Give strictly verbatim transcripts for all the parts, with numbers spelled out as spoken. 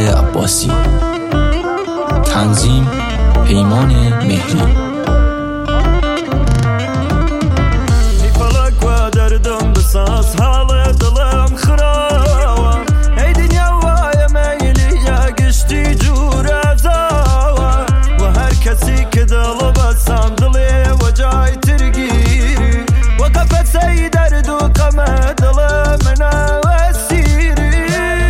عباسی. تنظیم پیمان مهری. فلک و دردم بساز حال دلم خراوه ای دنیا وای میلی یا گشتی جور ازاوه و هر کسی که دل بسام دلی و جای ترگیری و قفصی درد و غم دل من اسیری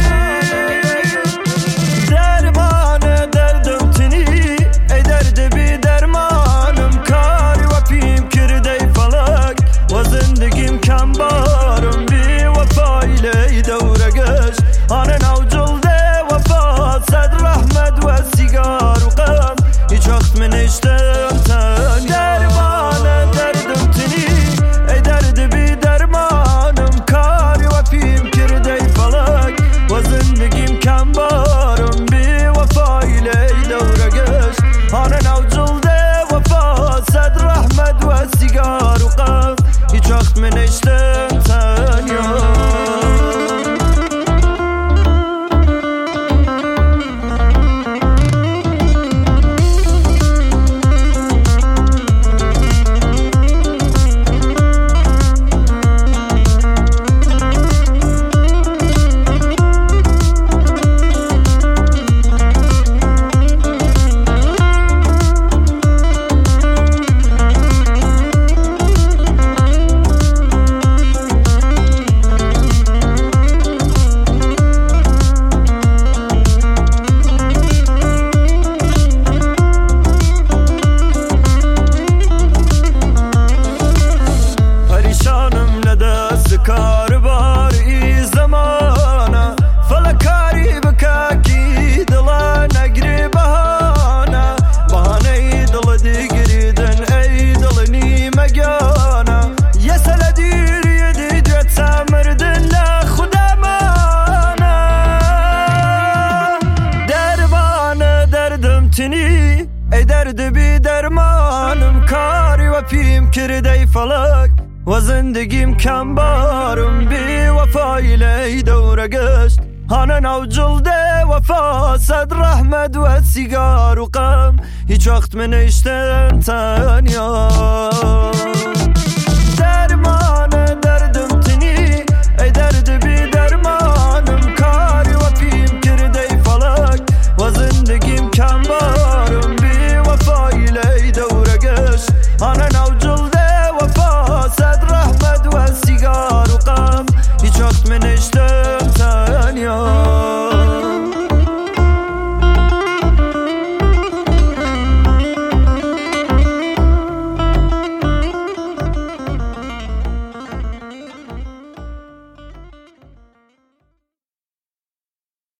درمان دردم تنی ای درد بی درمانم کاری و پیم کرده فلک و زندگیم کم بارم بی وفایل دوره گشت آن نو جلده وفا صد رحمت و سیگار و غم هیچ وقت من اشتم تن درمان دردم تنی ای درد بی درمانم کاری و پیم کرده فلک و زندگیم کم بارم بی وفایل دوره گشت آن نو جلده وفا صد رحمت و سیگار و غم هیچ وقت من اشتم تنیا کار باری زمانه فلکاری بکاکی دل نگری بهانه بهانه دل دیگریدن ای دل نیمه گانه یه سل دیری دیجت سمردن لخدا مانه درمان دردم تنی ای درد بی درمانم کاری و پیم کرده فلک و زندگیم کم بارم بی وفایل دوره گشت آن نو جلده وفا صد رحمت و سیگار و غم هیچ وقت من اشتم تنیا